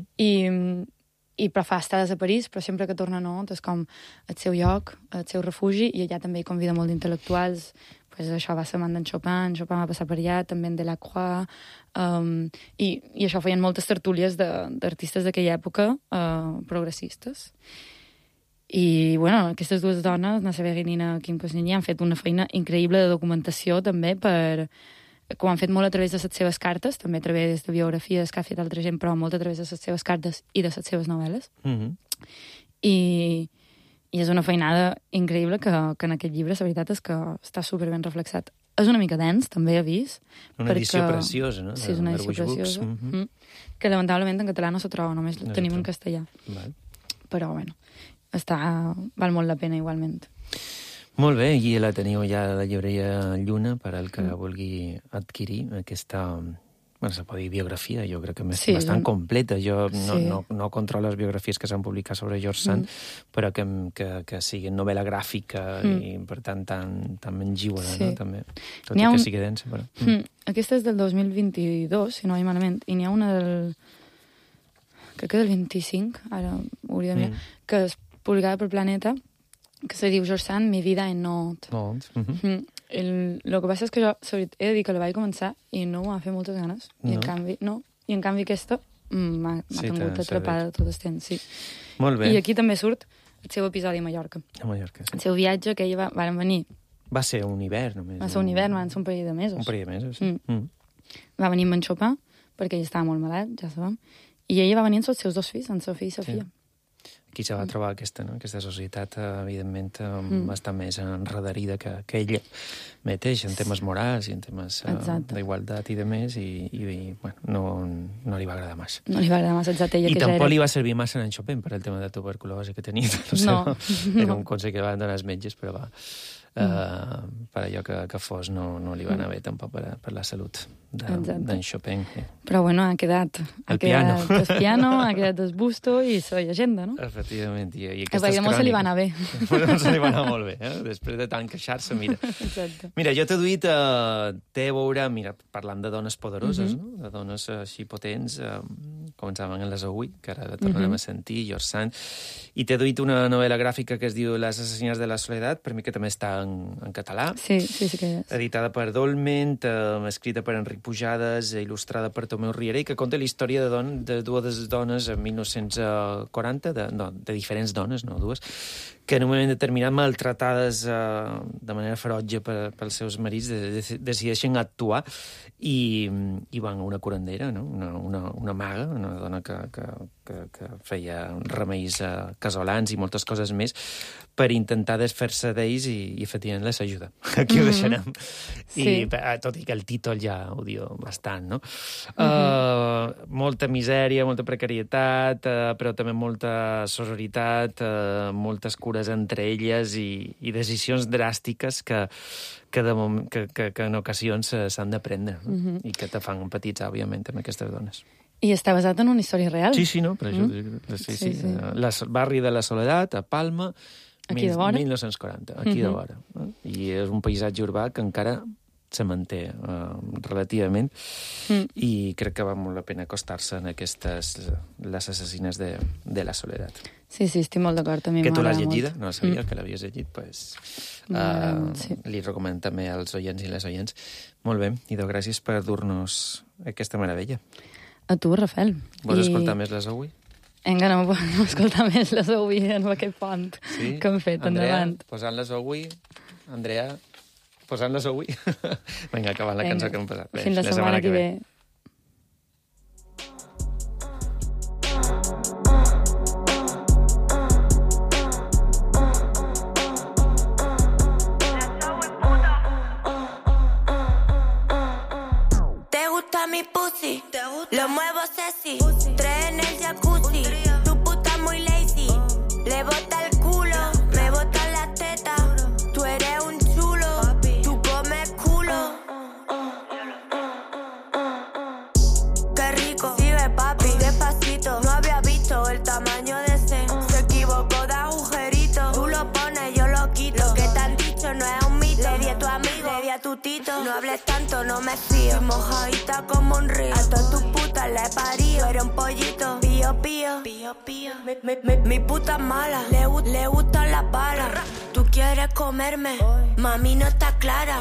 i però fa estades a París, però sempre que torna a Nohant és com el seu lloc, el seu refugi, i allà també hi convida molt d'intel·lectuals. Pues això va ser amant d'en Chopin va passar per allà, també en Delacroix, i això feien moltes tertúlies d'artistes d'aquella època, progressistes. I, bueno, aquestes dues dones, Nessa Berrin i Kim Kosnini, han fet una feina increïble de documentació, també, com han fet molt a través de les seves cartes, també a través de biografies que ha fet altra gent, però molt a través de les seves cartes i de les seves novel·les. I és una feinada increïble que en aquest llibre, la veritat és que està superben reflexat. És una mica dens, també he vist. Una edició preciosa, no? Sí, és una edició preciosa. Que lamentablement en català no se troba, només la tenim en castellà. Però, bueno, val molt la pena igualment. Molt bé, i la teniu ja a la llibreria Lluna per al que vulgui adquirir aquesta, bueno, se pot dir biografia, jo crec que és bastant completa. Jo no controlo les biografies que s'han publicat sobre George Sand, però que siguin novel·la gràfica i, per tant, tan menjívola, no? També, tot i que sigui densa. Però... Aquesta és del 2022, si no vaig malament, i n'hi ha una crec que del 25, ara hauria de mirar, que és publicada per Planeta, que se diu George Sand, Mi vida en Nohant. El que passa és que jo he de dir que la vaig començar i no m'ha fet moltes ganes. I en canvi aquesta m'ha tingut atrapada tot el temps, sí. Molt bé. I aquí també surt el seu episodi a Mallorca. A Mallorca, sí. El seu viatge, que ella van venir. Va ser un hivern, només. Va ser un hivern, van ser un parell de mesos. Un parell de mesos, sí. Va venir amb en Chopin, perquè ell estava molt malalt, ja sabem, i ella va venir amb els seus dos fills, en Sofia i Sofia. Aquí se va trobar aquesta societat, evidentment, bastant més enredarida que ella mateix, en temes morals i en temes d'igualtat i de més, i bueno, no li va agradar massa. No li va agradar massa, exacte. I tampoc li va servir massa a en Chopin per el tema de tuberculosi que tenia. No. Era un consell que van donar els metges, però per allò que fos no li va anar bé tampoc per la salut d'en Chopin. Però bueno, ha quedat el piano, ha quedat el busto i la llegenda, no? Efectivament. I perquè no se li va anar bé. No se li va anar molt bé, després de tant queixar-se, mira. Exacte. Mira, jo t'he duit, té a veure, mira, parlant de dones poderoses, no? De dones així potents, començaven en les avui, que ara la tornarem a sentir, George Sand, i t'he duit una novel·la gràfica que es diu Les assassines de la soledat, per mi que també està en català. Sí que és. Editada per Dolmen, escrita per Enric Pujades, il·lustrada per Tomeu Riera, i que conta la història de dues dones en 1940, de diferents dones, no dues, que en un moment determinat, maltratades de manera ferotge pels seus marits, decideixen actuar i van a una curandera, no? Una maga, una dona que feia remeis casolans i moltes coses més, per intentar desfer-se d'ells i efectivament les ajuda. Aquí ho deixarem. I tot i que el títol ja ho diu bastant, no? Molta misèria, molta precarietat, però també molta sororitat, moltes cures entre elles i decisions dràstiques que en ocasions s'han de prendre i que te fan empatitzar, òbviament, amb aquestes dones. I està basat en una història real? Sí, no? Per això, sí. El barri de la Soledat, a Palma, aquí de vora. 1940, aquí de vora. I és un paisatge urbà que encara se manté relativament i crec que val molt la pena acostar-se en aquestes, les assassines de la soledat. Sí, estic molt d'acord. Que tu l'has llegida, no sabia que l'havies llegit, doncs li recomanem també als oients i les oients. Molt bé, Idò, gràcies per dur-nos aquesta meravella. A tu, Rafael. Vols escoltar més les Zoe? Vinga, no puc escoltar més les Zoe en aquest pont que hem fet. Andrea, endavant. posant les Zoe. Andrea, posant les Zoe. Vinga, acabant la cançó que hem posat. Fins la setmana que ve. Mi pussy, lo muevo sexy, 3 en el jacuzzi, tu puta muy lazy, le bota el culo, me bota las tetas, tú eres un chulo, tú comes culo. Qué rico, sigue papi, despacito, no había visto el tamaño de ese, se equivocó de agujerito, tú lo pones, yo lo quito, lo que te han dicho no es un mito, le di a tu amigo, le di a tu tito, no hables tanto, no me fío, estoy mojadita como un río, a todas tus putas le he parido, era un pollito, pío, pío, pío, pío, mi puta es mala, le gustan las balas, tú quieres comerme, mami no está clara.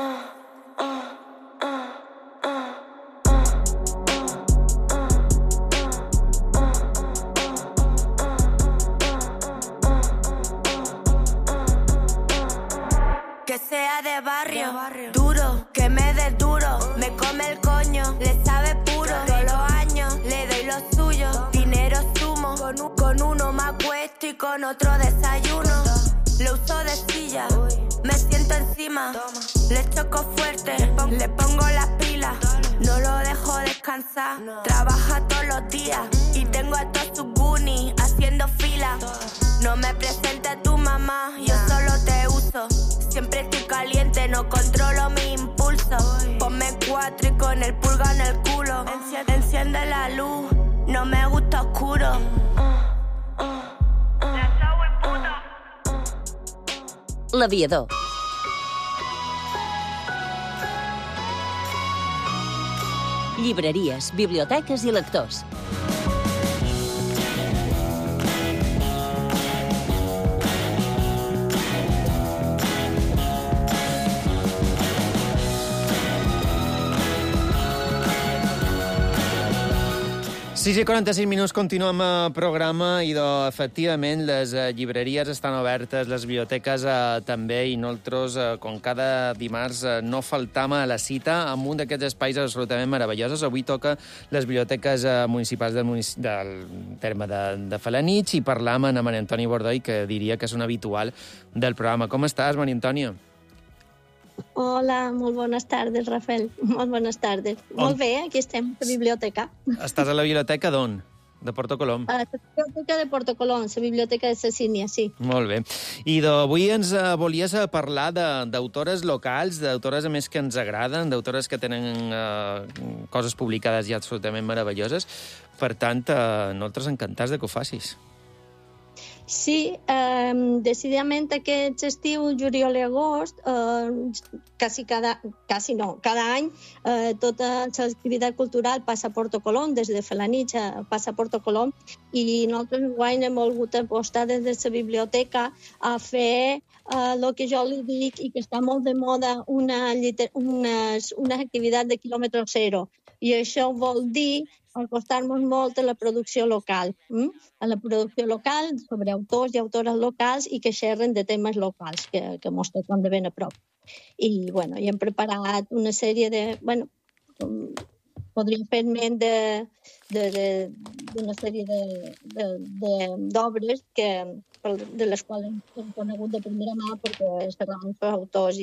Que sea de barrio, duro, que me dé duro, me come el coño, le sabe puro, todos los años le doy lo suyo, dinero sumo, con uno me acuesto y con otro desayuno, lo uso de silla, me siento encima, le choco fuerte, le pongo las pilas, no lo dejo descansar, trabaja todos los días y tengo a todos sus goonies haciendo fila, no me presente a tu mamá, yo solo te uso. Siempre estoy caliente, no controlo mi impulso. Ponme 4 y con el pulgar en el culo. Enciende la luz, no me gusta oscuro. L'Aviador. Llibreries, biblioteques i lectors. Sí, 46 minuts, continuem el programa i, efectivament, les llibreries estan obertes, les biblioteques també, i nosaltres, com cada dimarts, no faltam a la cita amb un d'aquests espais absolutament meravellosos. Avui toca les biblioteques municipals del terme de Felanitx i parlam amb Maria Antònia Bordoi, que diria que és un habitual del programa. Com estàs, Maria Antònia? Hola, molt bones tardes, Rafael. Molt bones tardes. Molt bé, aquí estem, a la biblioteca. Estàs a la biblioteca d'on? De Porto Colom? A la biblioteca de Porto Colom, la biblioteca de Cecínia, sí. Molt bé. I avui ens volies parlar d'autores locals, d'autores a més que ens agraden, d'autores que tenen coses publicades ja absolutament meravelloses. Per tant, nosaltres encantats de que ho facis. Sí, decididament aquest estiu, juliol i agost, cada any, tota l'activitat cultural passa a Porto Colom, des de Felanitx passa a Porto Colom, i nosaltres guany hem volgut apostar des de la biblioteca a fer el que jo li dic i que està molt de moda, una activitat de quilòmetre zero. I això vol dir acostar-nos molt a la producció local, sobre autors i autores locals i que xerren de temes locals, que mos toquen de ben a prop. I, bueno, hem preparat una sèrie de, podríem fer ment d'una sèrie d'obres de les quals hem conegut de primera mà perquè xerram amb autors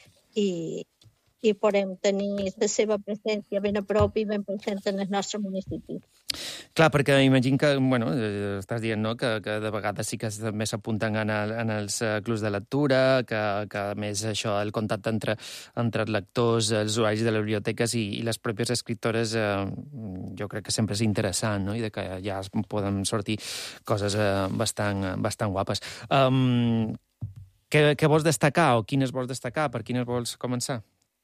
i podem tenir la seva presència ben a prop i ben present en el nostre municipi. Clar, perquè imagino que, estàs dient, no?, que de vegades sí que també s'apunten en els clubs de lectura, que a més això, el contacte entre els lectors, els usuaris de les biblioteques i les pròpies escriptores, jo crec que sempre és interessant, no?, i que ja poden sortir coses bastant guapes. Què vols destacar o quines vols destacar? Per quines vols començar?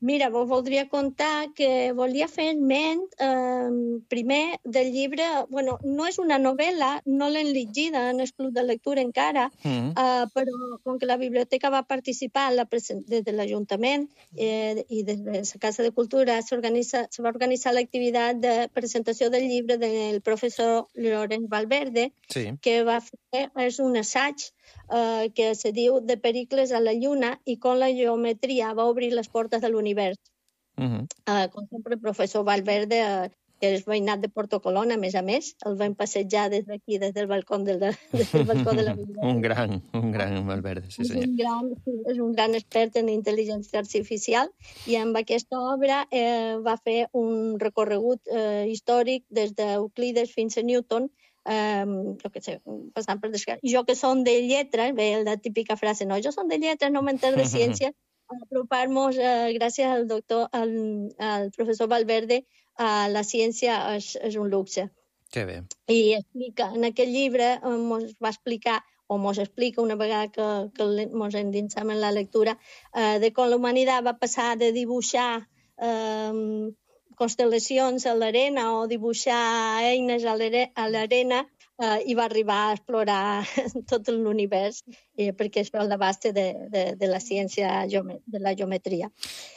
Mira, vos voldria contar que volia fer ment primer del llibre... Bueno, no és una novel·la, no l'hem llegida en el club de lectura encara, però com que la biblioteca va participar des de l'Ajuntament i des de la Casa de Cultura se va organitzar l'activitat de presentació del llibre del professor Llorenç Valverde, que va fer un assaig que se diu De pericles a la lluna i com la geometria va obrir les portes de l'univers. Com sempre, el professor Valverde, que és veïnat de Porto Colón, a més, el vam passejar des d'aquí, des del balcó de la biblioteca. Un gran Valverde, sí senyor. És un gran expert en intel·ligència artificial i amb aquesta obra va fer un recorregut històric des d'Euclides fins a Newton, jo què sé, passant per Descartes. Jo que som de lletres, bé, la típica frase, no, jo som de lletres, no m'entén de ciència, apropar-nos, gràcies al professor Valverde, a la ciència és un luxe. Que bé. I explica, en aquest llibre ens va explicar, o ens explica una vegada que ens endinsam en la lectura, de com la humanitat va passar de dibuixar constel·lacions a l'arena o dibuixar eines a l'arena i va arribar a explorar tot l'univers, perquè això és la base de la ciència de la geometria.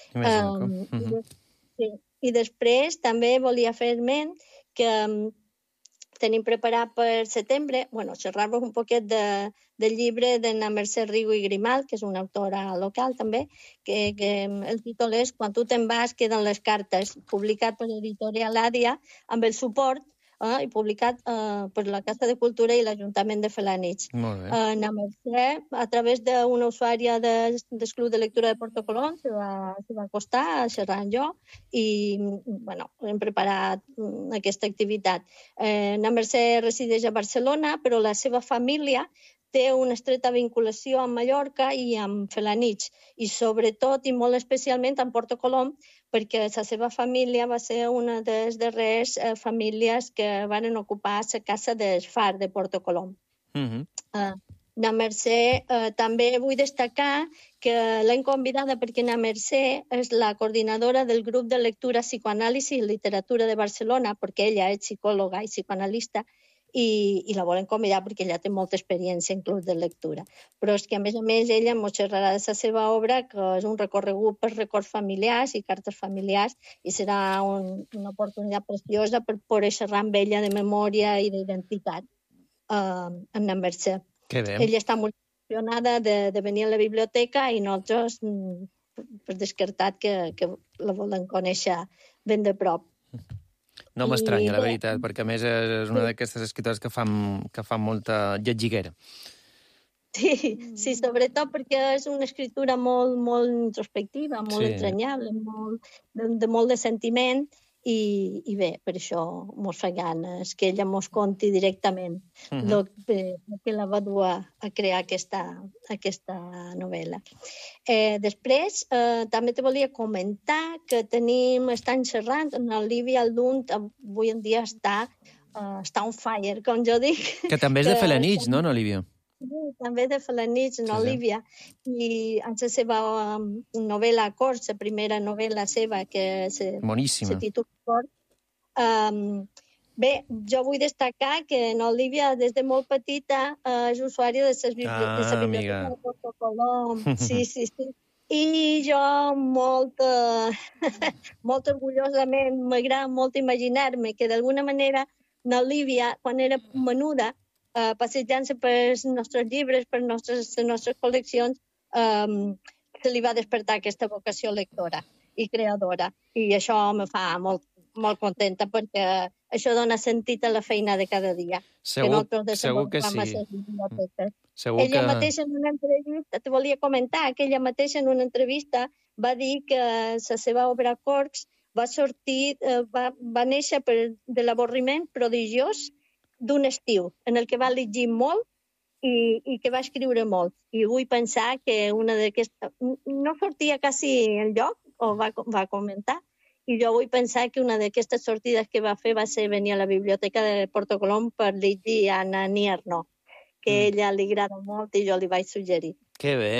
I després també volia fer ment que tenim preparat per setembre, xerrar-vos un poquet del llibre d'Anna Mercè Rigo i Grimal, que és una autora local també, que el títol és Quan tu te'n vas queden les cartes, publicat per l'editorial Àdia, amb el suport i publicat per la Casa de Cultura i l'Ajuntament de Felanitx. Molt bé. Anna Mercè, a través d'una usuària del Club de Lectura de Porto Colón, se va acostar a xerrar amb jo i hem preparat aquesta activitat. Anna Mercè resideix a Barcelona, però la seva família té una estreta vinculació amb Mallorca i amb Felanitx, i sobretot i molt especialment amb Porto Colom, perquè la seva família va ser una de les darreres famílies que van ocupar la casa del Far de Porto Colom. Na Mercè, també vull destacar que l'hem convidada perquè Na Mercè és la coordinadora del grup de lectura Psicoanàlisi i Literatura de Barcelona, perquè ella és psicòloga i psicoanalista, i la volen convidar perquè ella té molta experiència en clubs de lectura. Però és que, a més, ella ens xerrarà de la seva obra, que és un recorregut per records familiars i cartes familiars, i serà una oportunitat preciosa per poder xerrar amb ella de memòria i d'identitat amb Na Mercè. Que bé. Ella està molt emocionada de venir a la biblioteca i nosaltres, per descartat, que la volen conèixer ben de prop. No m'estranya, la veritat, perquè a més és una d'aquestes escriptores que fan molta lletgiguera. Sí, sobretot perquè és una escriptura molt introspectiva, molt entranyable, de molt de sentiment, i bé, per això mos fa ganes que ella mos conti directament el que la va dur a crear aquesta novel·la. Després, també te volia comentar que estan xerrant, l'Olivia Aldunt avui en dia està on fire, com jo dic. Que també és de Felanitx, no, Olivia? També de Felanitx, Olivia, i en la seva novel·la Acords, la primera novel·la seva, que se titula Acords. Bé, jo vull destacar que Olivia, des de molt petita, és usuària de la biblioteca de Porto Colom. Sí. I jo molt orgullosament m'agrada molt imaginar-me que d'alguna manera Olivia, quan era menuda, passejant-se per els nostres llibres, per les nostres col·leccions, se li va despertar aquesta vocació lectora i creadora. I això me fa molt contenta, perquè això dona sentit a la feina de cada dia. Segur que sí. Ella mateixa en una entrevista, te volia comentar, que ella mateixa en una entrevista va dir que la seva obra Corcs va néixer de l'avorriment prodigiós d'un estiu, en el que va llegir molt i que va escriure molt. I vull pensar que una d'aquestes... No sortia quasi enlloc, o va comentar, i jo vull pensar que una d'aquestes sortides que va fer va ser venir a la biblioteca de Porto Colom per llegir Anna Nierno, que a ella li agrada molt i jo li vaig suggerir. Que bé,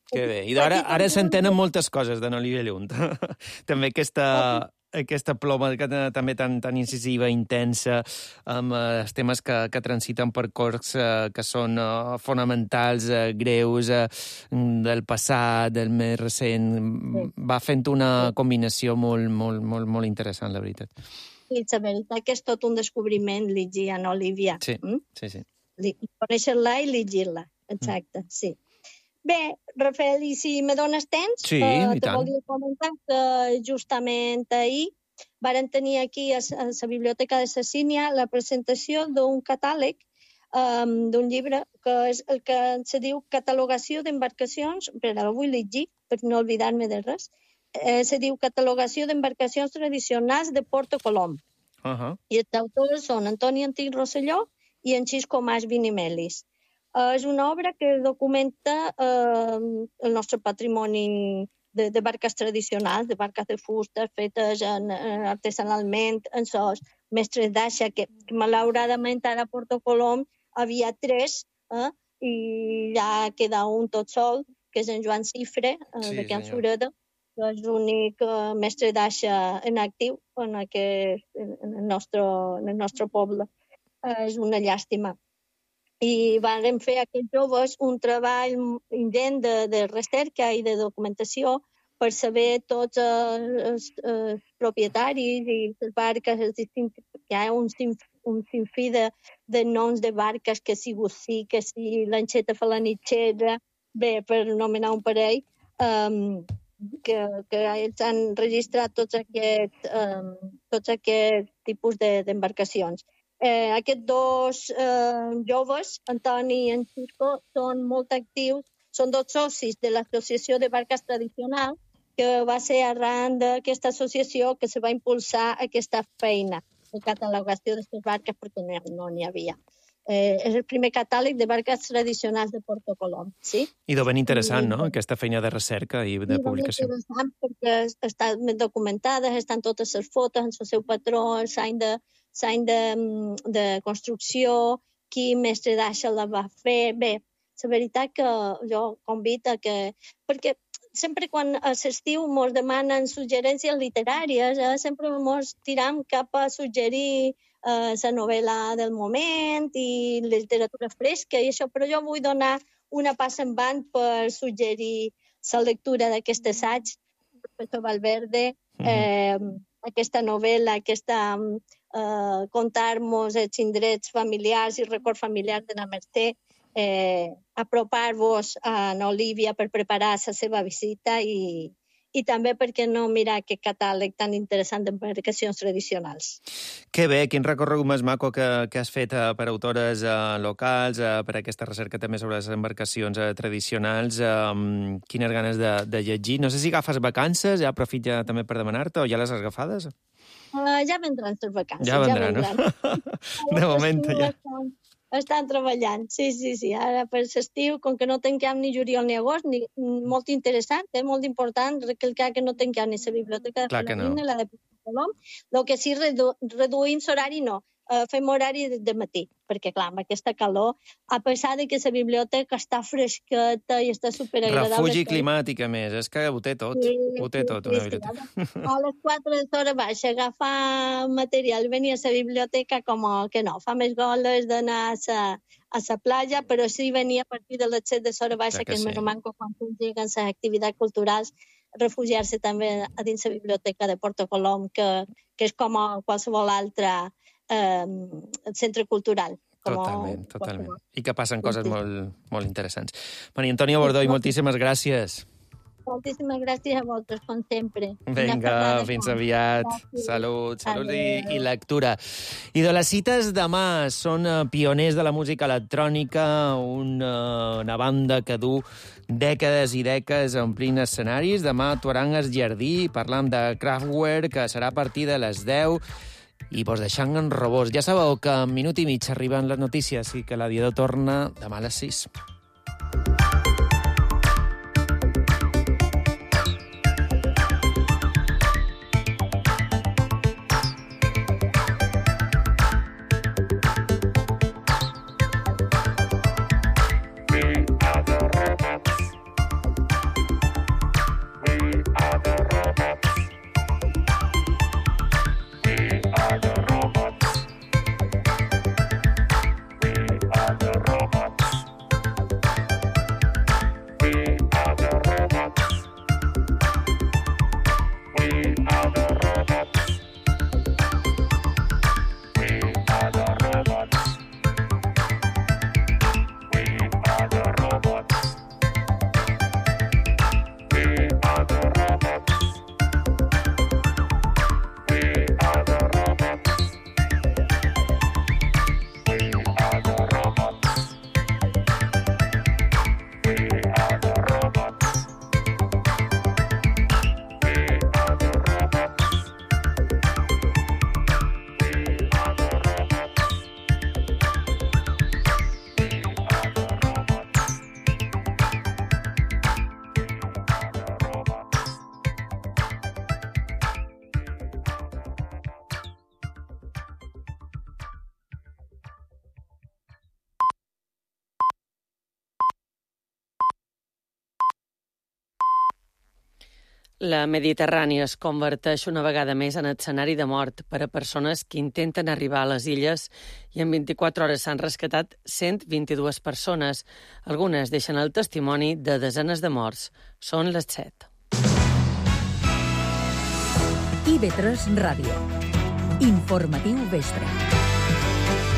Que bé. I ara s'entenen moltes coses de n'Olivia Llunt. També aquesta ploma també tan incisiva, intensa, amb els temes que transiten per corcs que són fonamentals, greus, del passat, del més recent. Va fent una combinació molt interessant, la veritat. Sí, la veritat que és tot un descobriment llegir en Olivia. Sí. Conèixer-la i llegir-la, exacte, sí. Bé, Rafael, i si me dones temps, sí, i te volia comentar que justament ahir varen tenir aquí a la Biblioteca de Cecínia la presentació d'un catàleg d'un llibre que és el que se diu Catalogació d'embarcacions, però ho vull llegir per no oblidar-me de res, se diu Catalogació d'embarcacions tradicionals de Porto Colom. I els autors són Antoni Antic Rosselló i en Xisco Mas Vinimelis. És una obra que documenta el nostre patrimoni de barques tradicionals, de barques de fusta fetes artesanalment en sos mestres d'aixa, que malauradament ara a Porto Colom havia 3 i ja queda un tot sol, que és en Joan Cifre, de Can Sureda, que és l'únic mestre d'aixa en actiu en el nostre poble. És una llàstima. I van fer aquests joves un treball ingent de recerca i de documentació per saber tots els propietaris i les barques, hi ha un sinfí de noms de barques, que si Gussí, que si l'Anxeta Falanitxera, bé, per anomenar un parell, que ells han registrat tots aquests tipus d'embarcacions. Aquests 2 joves, Antoni i en Xisco, són molt actius, són 2 socis de l'Associació de Barques Tradicionals, que va ser arran d'aquesta associació que se va impulsar aquesta feina de catalogació d'aquestes barques, perquè no n'hi havia. És el primer catàleg de barques tradicionals de Porto Colom, sí? I de ben interessant, no?, aquesta feina de recerca i de publicació. I ben interessant perquè estan ben documentades, estan totes les fotos en el seu patró, l'any de construcció, quin mestre d'aixa la va fer. Bé, la veritat que jo convido que... Perquè sempre quan a l'estiu ens demanen suggerències literàries, sempre ens tiram cap a suggerir la novel·la del moment i literatura fresca i això, però jo vull donar una passa en avant per suggerir la lectura d'aquest assaig del professor Valverde, aquesta novel·la, aquesta contar-nos els indrets familiars i records familiars de la Mercè, apropar-vos a Olivia per preparar la seva visita i també, per què no, mirar aquest catàleg tan interessant d'embarcacions tradicionals. Que bé, quin recorregut més maco que has fet per autores locals, per aquesta recerca també sobre les embarcacions tradicionals. Quines ganes de llegir. No sé si agafes vacances, ja aprofita també per demanar-te, o ja les has agafades? Ja vendran les vacances. Ja vendran, no? De moment ja. Estan treballant, sí. Ara per l'estiu, com que no tanquem ni juliol ni agost, molt interessant, molt important recalcar que no tanquem ni la biblioteca de Felanitx ni la de Porto Colom. El que sí, reduïm l'horari no, fem horari de matí, perquè clar, amb aquesta calor, a pesar de que la biblioteca està fresqueta i està superagradable. Refugi climàtic, a més, és que ho té tot, una biblioteca. A les 4 de l'hora baixa, agafar material, venir a la biblioteca com que no, fa més goles d'anar a la platja, però sí venir a partir de les 7 de l'hora baixa, que és més o menys quan lleguen les activitats culturals, refugiar-se també a dins la biblioteca de Porto Colom, que és com qualsevol altre centre cultural. Totalment. I que passen coses molt interessants. Maria Antònia Bordoi, moltíssimes gràcies. Moltíssimes gràcies a vosaltres, com sempre. Vinga, fins aviat. Salut i lectura. I de les cites demà, són pioners de la música electrònica, una banda que du dècades i dècades omplint escenaris. Demà actuaran al Jardí, parlam de Kraftwerk, que serà a partir de les 10, i vos deixant en robots. Ja sabeu que en minut i mig arriben les notícies i que l'Aviador torna demà a les 6. La Mediterrània es converteix una vegada més en escenari de mort per a persones que intenten arribar a les illes i en 24 hores s'han rescatat 122 persones. Algunes deixen el testimoni de desenes de morts. Són les 7. IB3 Ràdio. Informatiu vespre.